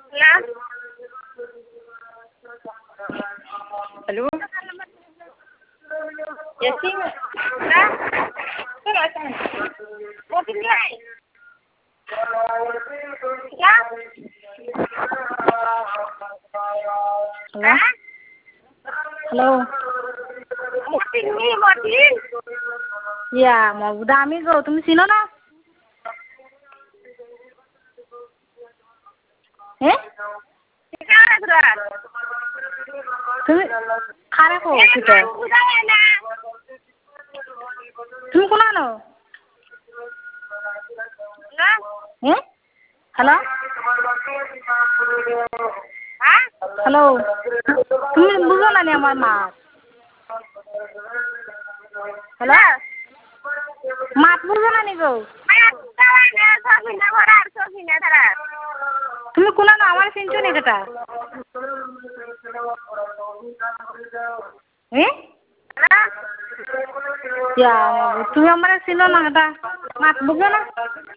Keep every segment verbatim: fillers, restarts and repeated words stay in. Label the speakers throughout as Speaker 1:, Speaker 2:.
Speaker 1: Hello? Yes, sir. What is it? Yeah?
Speaker 2: Hello? Hello?
Speaker 1: What is me, Martin?
Speaker 2: Yeah, Mabuda আমি গো তুমি চিনো না? হ্যাঁ? তুমি খারে কো কিটা? তুমি কোন আনো? হ্যাঁ? হ্যালো? হ্যালো? তুমি বুঝো না নি আমার মাত? হ্যালো? মাত বুঝো না নি গো? তুমি কোন আনো আমার চিনছো নি কেটা? হ্যাঁ? ইয়া তুমি আমার চিনো না কেটা? মাত বুঝো না?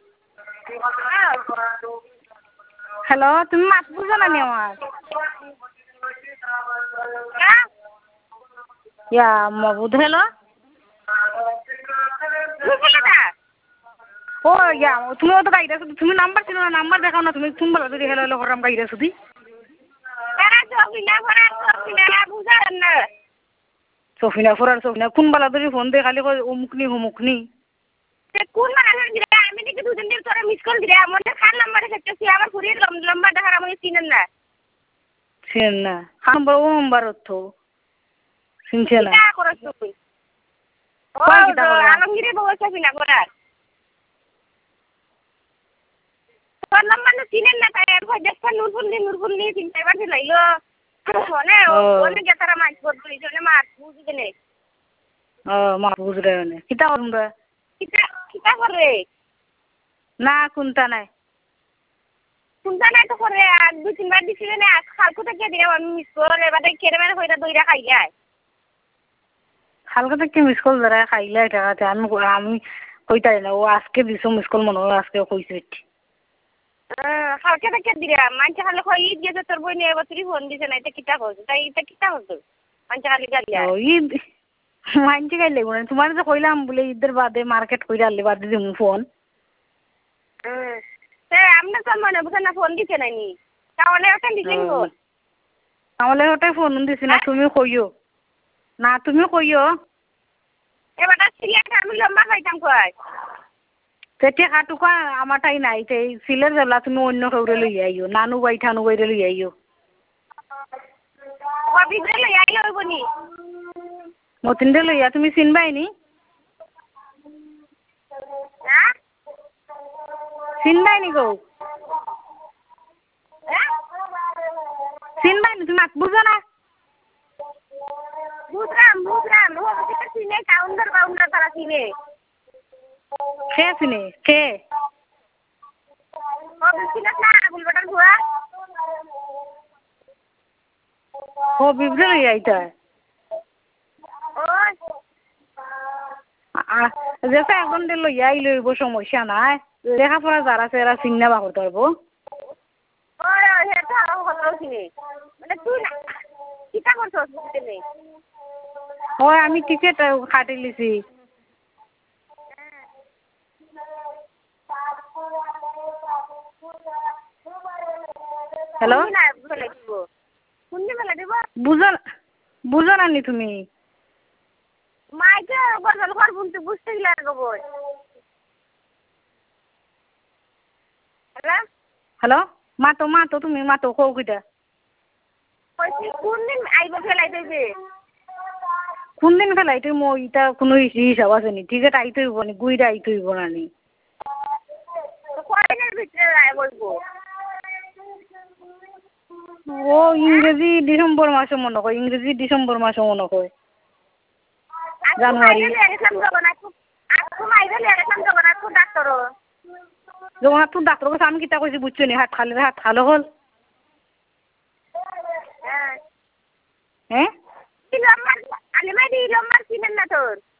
Speaker 2: হ্যালো তুমি মাত বুঝো না নি আমার? ইয়া মাবুদ হ্যালো? ও ইয়া তুমি তো গাইরা তুমি নাম্বার ছিল না নাম্বার দেখাও না তুমি তুমি বলো যদি হ্যালো হ্যালো করাম গাইরা শুধু সফিনা ফরার সফিনা কোন বালা ধরে ফোন দে খালি কই অমুকনি হুমুকনি
Speaker 1: কোন মানে আমি দেখি দুদিন দিন তোরা মিস কল দিলে আমার খান নাম্বারে দেখতেছি আমার ফুরিয়ে লম্বা দেখার আমি চিনেন না
Speaker 2: চিনেন না খান নাম্বার ও নাম্বার তো চিনছে না
Speaker 1: কি করছ তুই ও আলমগীরে বউ সফিনা ফরার তোর নাম্বার না চিনেন না তাই আর দেখছেন নুরপুল্লি নুরপুল্লি চিন্তা এবার লাইলো মানে ওনে গেতারা মাছ করতে জন্য মাছ বুঝি নেই
Speaker 2: ও মাছ বুঝরে না কিটা করুমরা
Speaker 1: কিটা কিটা করে
Speaker 2: না কোনটা নাই
Speaker 1: কোনটা নাই তো করে আর দুই তিনবার দিছিলে না খালকো থেকে দিয়ে আমি মিস করে এবারে কেড়ে মেরে হইরা দইরা খাইলাই
Speaker 2: খালকো থেকে মিস কল ধরা খাইলাই টাকাতে আমি আমি কইতাই না ও আজকে দিছো মিস কল মনে হয় আজকে কইছে
Speaker 1: খালকে থেকে দিরা মানছে খালি কই ঈদ গেছে তোর বই নিয়ে বছরই ফোন দিছে না এটা কিটা করছে তাই এটা কিটা হতো মানছে খালি গালি
Speaker 2: ও ঈদ মানছে গাইলে বলে তোমার যে কইলাম বলে ঈদের বাদে মার্কেট কইরা আনলে বাদে দিমু ফোন
Speaker 1: হুম সে আমনে তো মনে বুঝে না ফোন দিছে নানি তাহলে ওটা দিছেন ফোন
Speaker 2: তাহলে ওটাই ফোন দিছি না তুমি কইও না তুমি কইও
Speaker 1: এবারটা সিলেট আমি লম্বা খাইতাম কই
Speaker 2: তেতে হাটুকা আমারটাই নাই এই সিলের জলা তুমি অন্য কাউরে লই আইও নানু বাই ঠানু বাইরে লই আইও
Speaker 1: ও বিদ্রে লই আইলো হইবনি
Speaker 2: মতিনরে লইয়া তুমি চিনবাই নি
Speaker 1: হ্যাঁ
Speaker 2: চিনবাই নি গো
Speaker 1: হ্যাঁ
Speaker 2: চিনবাই নি তুমি মাত বুঝো না
Speaker 1: বুঝলাম বুঝলাম ও বিদ্রে চিনে কাউন্টার কাউন্টার তারা চিনে
Speaker 2: কে চিনে কে
Speaker 1: ও বিছিনা না বুলবাটার ভুয়া
Speaker 2: ও বিভ্রে লই আইতা
Speaker 1: ওই
Speaker 2: যেটা এখন দে লইয়া আই লইব সমস্যা নাই লেখাপড়া যারা আছে এরা চিন্না বা করতে পারবো
Speaker 1: ওই ওই এটা কথা চিনে মানে তুই না কিটা করছস বুঝতে নেই
Speaker 2: হয় আমি টিকেট কাটি লিছি হ্যালো বুঝো বুঝো না নি তুমি
Speaker 1: মাইকে গজল ঘর বুনতে বুঝতে গেলে গবই হ্যালো
Speaker 2: হ্যালো মাতো মাতো তুমি মাতো কও কিটা
Speaker 1: কইছি কোন দিন আইব ফেলাই দেবে
Speaker 2: কোন দিন ফেলাই তুই মই ইটা কোনো হিসাব আছে নি টিকেট আইতে হইব নি গুইরা আইতে হইব না নি
Speaker 1: কয়দিনের ভিতরে আয় বলবো
Speaker 2: ও ইংরেজি ডিসেম্বর মাসে মনে হয় ইংরেজি ডিসেম্বর মাসে মনে হয় জানুয়ারি জগন্নাথপুর ডাক্তার কাছে আমি কিতা কইছি বুঝছো নি হাত খালে হাত খালো হল হ্যাঁ
Speaker 1: আলিমাই দি লম্বার চিনেন না তোর